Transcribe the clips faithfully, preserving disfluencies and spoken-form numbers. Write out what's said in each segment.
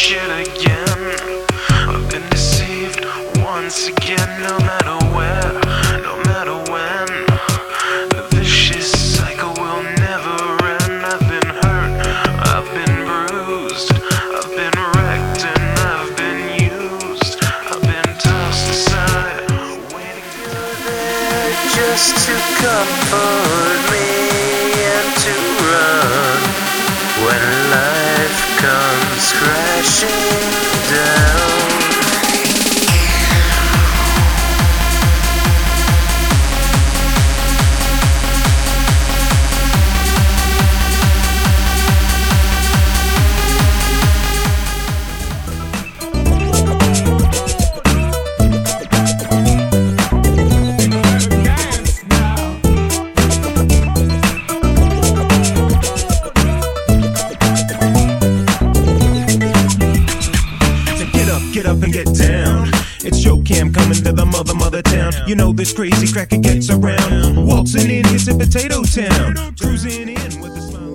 shit again. I've been deceived once again, no matter where, no matter when. The vicious cycle will never end. I've been hurt, I've been bruised, I've been wrecked and I've been used. I've been tossed aside, waiting for there just to comfort me and to run when life comes crashing down. Get up and get down. It's Show Cam coming to the mother, mother town. You know this crazy cracker gets around. Waltzing in here to Potato Town. Cruising in with a smile.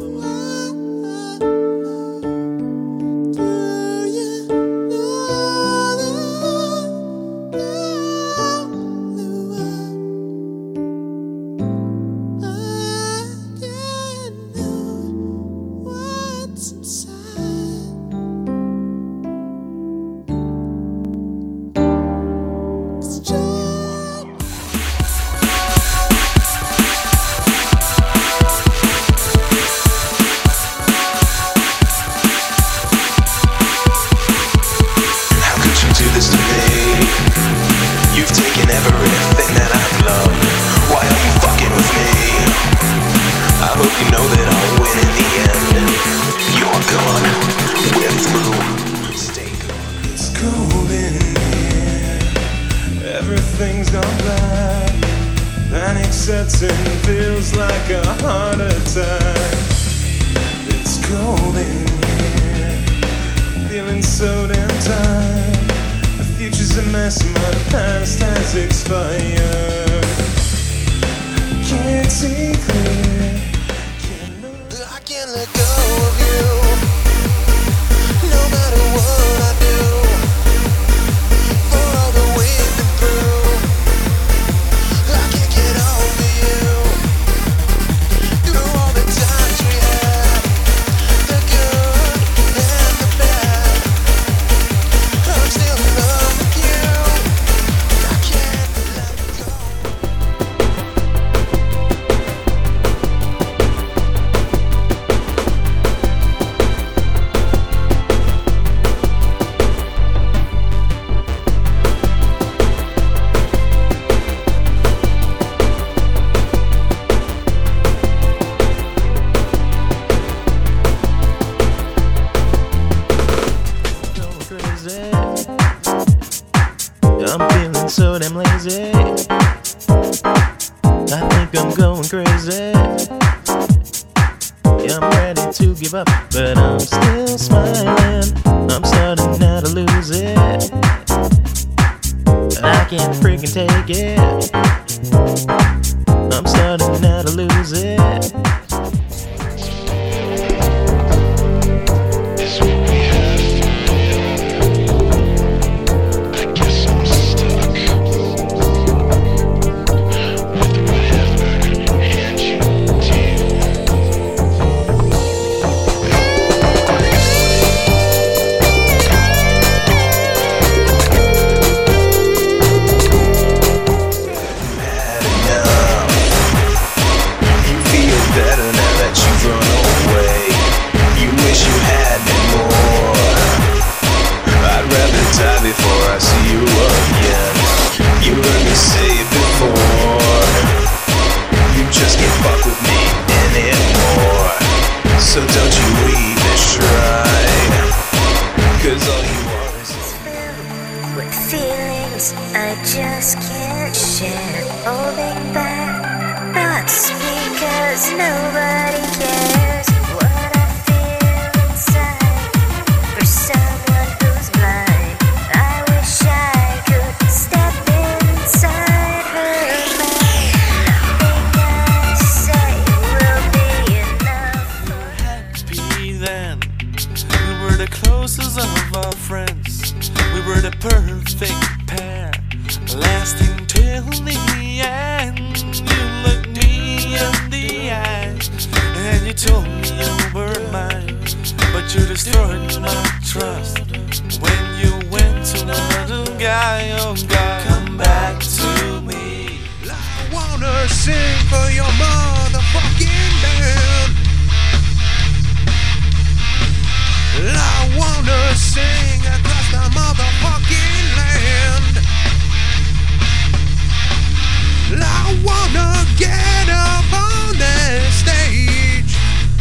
You've taken everything that I've loved. Why are you fucking with me? I hope you know that I'll win in the end. You're gone, we're through. Stay gone. It's cold in here. Everything's gone black. Panic sets in, feels like a heart attack. It's cold in here. Feeling so damn tired. Future's a mess, my past has expired. Can't see clear. Can't know. I can't let go of you. No matter what I do. For all that we've been through, I can't get over you. Through all the times we had, the good and the bad, I'm still in love. I'm feeling so damn lazy. I think I'm going crazy. Yeah, I'm ready to give up, but I'm still smiling. I'm starting now to lose it. I can't freaking take it. I'm starting now to lose it. the closest of our friends. We were the perfect pair, lasting till the end. You looked me in the eyes and you told me you were mine, but you destroyed my trust when you went to another guy. Oh God, come back to me. I wanna sing for your motherfucking band. I wanna sing across the motherfucking land. I wanna get up on that stage.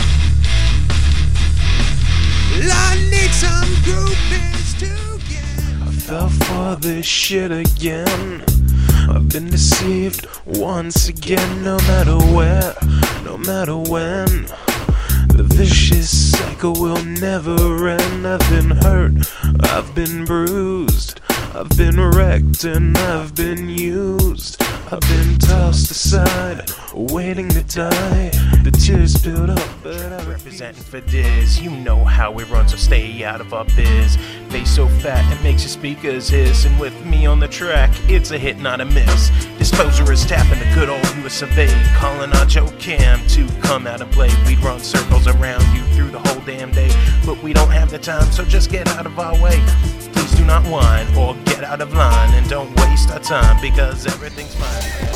I need some groupies to get. I fell for this shit again. I've been deceived once again. No matter where, no matter when, the vicious cycle will never end. I've been hurt, I've been bruised, I've been wrecked and I've been used. I've been tossed aside, waiting to die. The tears build up, but I representing for Diz. You know how we run, so stay out of our biz. Face so fat, it makes your speakers hiss. And with me on the track, it's a hit, not a miss. Disposer is tapping the good old U S of A, calling on Joe Cam to come out and play. We'd run circles around you through the whole damn day, but we don't have the time, so just get out of our way. Please do not whine or get out of line, and don't waste our time because everything's fine.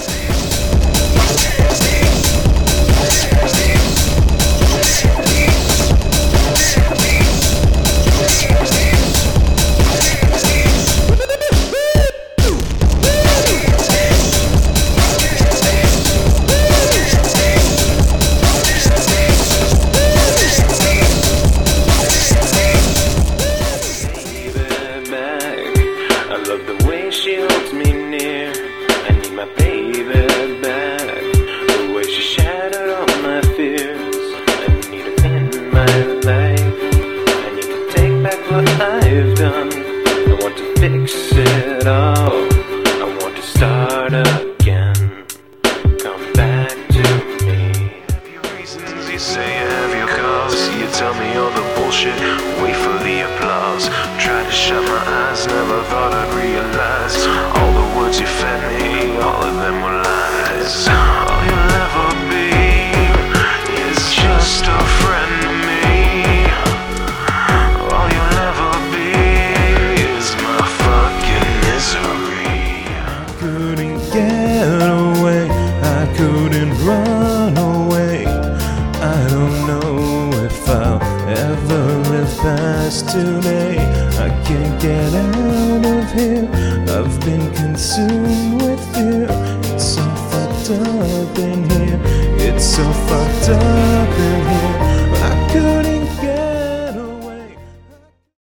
She holds me near. I need my baby back. The way she shattered all my fears. I need her in my life. I need to take back what I've done. I want to fix it all. I want to start again. Come back to me. Have your reasons, you say you have your cause. You tell me all the bullshit, wait for the applause. Try to shut my eyes, never thought I'd realize all the words you fed me, all of them were lies. All you'll ever be is just a friend to me. All you'll ever be is my fucking misery. I couldn't get away, I couldn't run away. I don't know if I'll ever live past today. I can't get out of here, I've been consumed with fear. It's so fucked up in here, it's so fucked up in here.